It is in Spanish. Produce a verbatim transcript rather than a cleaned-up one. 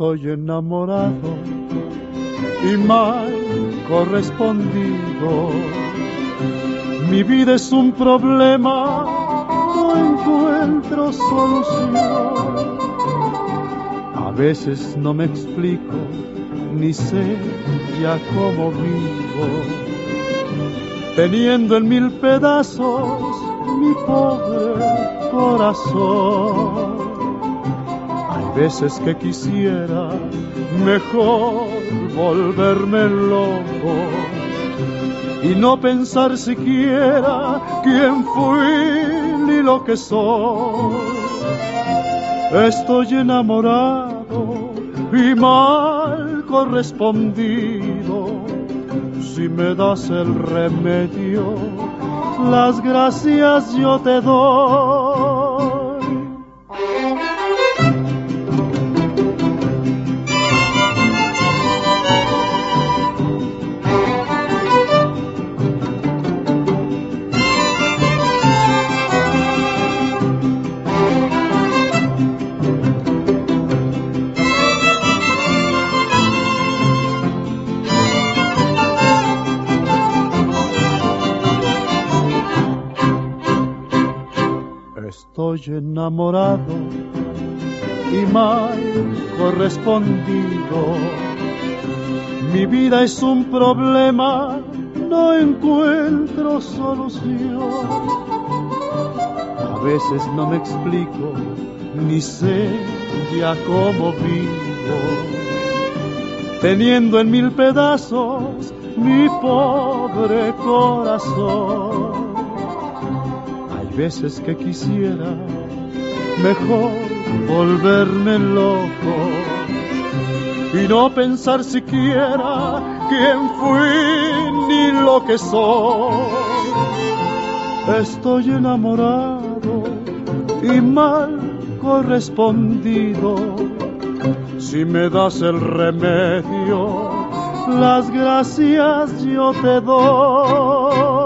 Estoy enamorado y mal correspondido. Mi vida es un problema, no encuentro solución. A veces no me explico, ni sé ya cómo vivo, teniendo en mil pedazos mi pobre corazón. Hay veces que quisiera mejor volverme loco y no pensar siquiera quién fui ni lo que soy. Estoy enamorado y mal correspondido. Si me das el remedio, las gracias yo te doy. Estoy enamorado y mal correspondido. Mi vida es un problema, no encuentro solución. A veces no me explico, ni sé ya cómo vivo, teniendo en mil pedazos mi pobre corazón. Hay veces que quisiera mejor volverme loco y no pensar siquiera quién fui ni lo que soy. Estoy enamorado y mal correspondido. Si me das el remedio, las gracias yo te doy.